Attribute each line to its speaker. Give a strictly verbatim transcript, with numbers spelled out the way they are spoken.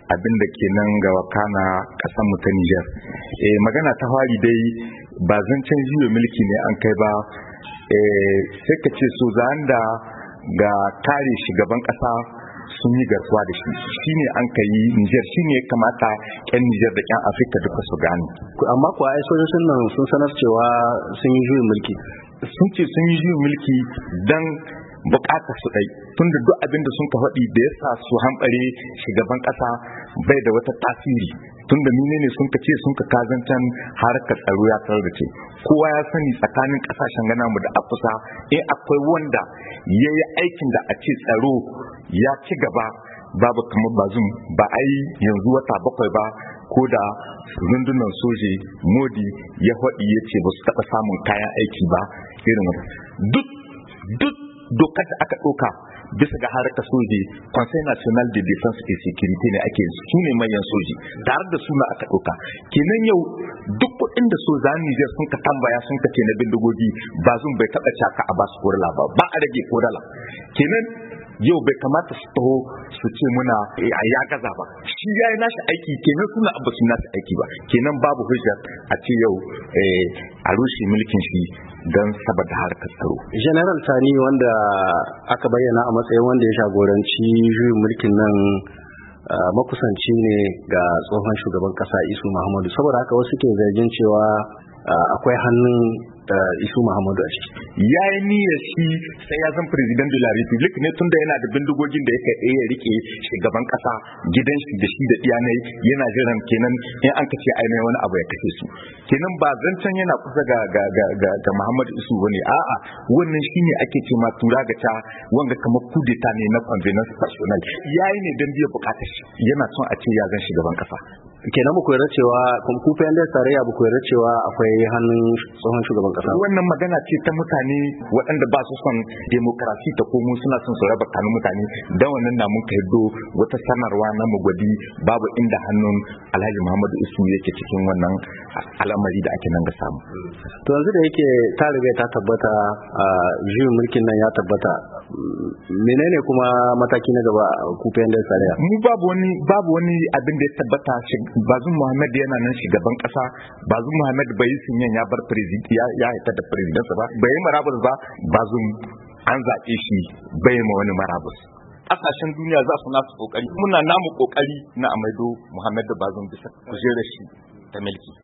Speaker 1: abin da ke nan ga wakana ƙasar mu ta Niger. Eh, magana ta fari dai ba zancen jiyo mulki ne an kai ba, eh, sai ka ce so da ga kare shugaban ƙasa sun yi garkuwa da shi shine an kai Niger, shine ya kamata ƴan Niger da ƴan Afirka duka su gane.
Speaker 2: Amma kuwa ai sojojin nan sun sanar cewa sun yi juyin mulki.
Speaker 1: Sun ce sun yi juyin mulki dan bukatar su dai, tunda duk abin da sun ka faɗi da yasa su hambare shugaban ƙasa bai da wata tasiri, tunda menene sun ka ce sun ka kazancan harkar tsaro ya tsaro da ce kowa ya sani tsakanin ƙasashen gana mu da Afirka in akwai wanda ya yi aikin da a ce tsaro ya ci gaba babu kamar Bazum. Ba a yi yanzu wata bakwai ba ko da rundunar soje Modi ya faɗi ya ce ba su taɓa samun kayan aiki ba irin duk duk dokar da aka ɗauka bisa ga harkar soji Conseil National de Defense et Sécurité ne ake su ne manyan soji tare da suna aka ɗauka. Kenan yau duk kuɗin da sojan Niger sun ka tambaya sun ka ce na bindigogi Bazum bai taɓa caka a basu korala ba ba a rage korala. Kenan yau bai kamata su taho su ce muna ya gaza ba, shi ya yi nashi aiki kenan suna abu su nashi aiki ba, kenan babu hujjar a ce yau a rushe mulkin shi don saboda harkar tsaro.
Speaker 2: General Tani wanda aka bayyana a matsayin wanda ya shagoranci juyin mulkin nan makusanci ne ga tsohon shugaban kasa Isu Muhammadu, saboda haka wasu ke zargin cewa akwai hannun Isu Muhammadu a ciki.
Speaker 1: Ya yi niyyar shi sai ya zan president de la republique ne tunda yana da bindigogin da yake ɗaya ya rike shugaban kasa gidan shi da shi da iyanai yana jiran kenan in an kace ainihin wani abu ya kashe su. Kenan ba zancen yana kusa ga ga ga ga, ga Muhammadu Isu bane, a'a wannan shine ake ce ma tura ga ta wanga kamar kudeta ne na convenience personnel. Yayi ne dan biya bukatar shi, yana son a ce ya zan shugaban kasa.
Speaker 2: Kenan mu koyar cewa kuma ku fayan da tarayya bu koyar cewa akwai hannun tsohon shugaban kasa.
Speaker 1: Wannan magana ce ta mutane waɗanda ba su son demokrasi ta komo suna son su raba kanun mutane, dan wannan na mun kai do wata sanarwa na mugwadi babu inda hannun Alhaji Muhammadu Isu yake cikin wannan al'amari da ake nan ga samu.
Speaker 2: To yanzu da yake ta riga ta tabbata a juyin mulkin nan ya tabbata, menene kuma mataki na gaba ku fayan da tarayya?
Speaker 1: Mu babu wani babu wani abin da ya tabbata. Bazum Muhammad yana nan shugaban kasa, Bazum Muhammad bai yi sunyan ya bar president ya ya haita da president ba, bai yi marabus ba. Bazum an zaɓe shi bai ma wani marabus. Ƙasashen duniya za su nasu kokari, muna namu kokari na amaido Muhammad Bazum bisa kujerar shi ta mulki.